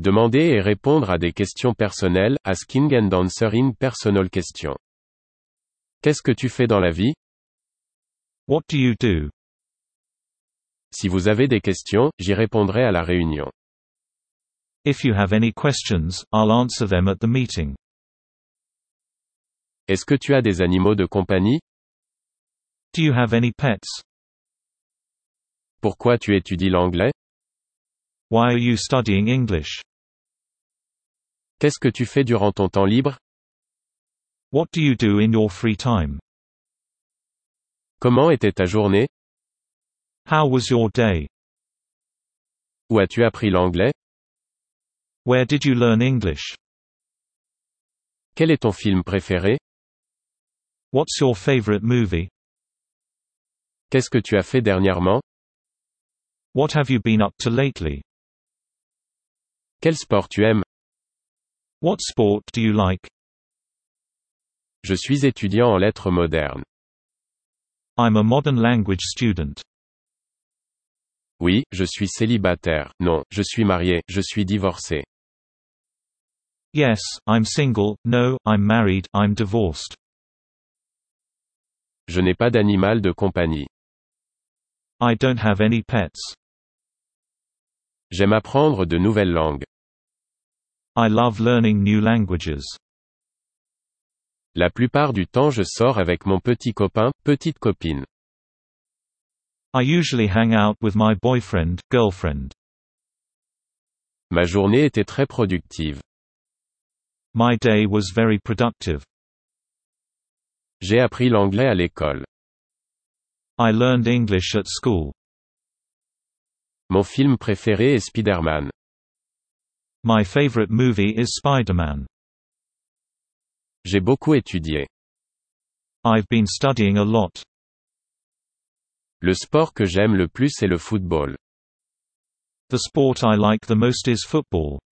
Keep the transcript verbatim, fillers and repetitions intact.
Demander et répondre à des questions personnelles, asking and answering personal questions. Qu'est-ce que tu fais dans la vie? What do you do? Si vous avez des questions, j'y répondrai à la réunion. If you have any questions, I'll answer them at the meeting. Est-ce que tu as des animaux de compagnie? Do you have any pets? Pourquoi tu étudies l'anglais? Why are you studying English? Qu'est-ce que tu fais durant ton temps libre? What do you do in your free time? Comment était ta journée? How was your day? Où as-tu appris l'anglais? Where did you learn English? Quel est ton film préféré? What's your favorite movie? Qu'est-ce que tu as fait dernièrement? What have you been up to lately? Quel sport tu aimes? What sport do you like? Je suis étudiant en lettres modernes. I'm a modern language student. Oui, je suis célibataire. Non, je suis marié, je suis divorcé. Yes, I'm single. No, I'm married, I'm divorced. Je n'ai pas d'animal de compagnie. I don't have any pets. J'aime apprendre de nouvelles langues. I love learning new languages. La plupart du temps je sors avec mon petit copain, petite copine. I usually hang out with my boyfriend, girlfriend. Ma journée était très productive. My day was very productive. J'ai appris l'anglais à l'école. I learned English at school. Mon film préféré est Spider-Man. My favorite movie is Spider-Man. J'ai beaucoup étudié. I've been studying a lot. Le sport que j'aime le plus est le football. The sport I like the most is football.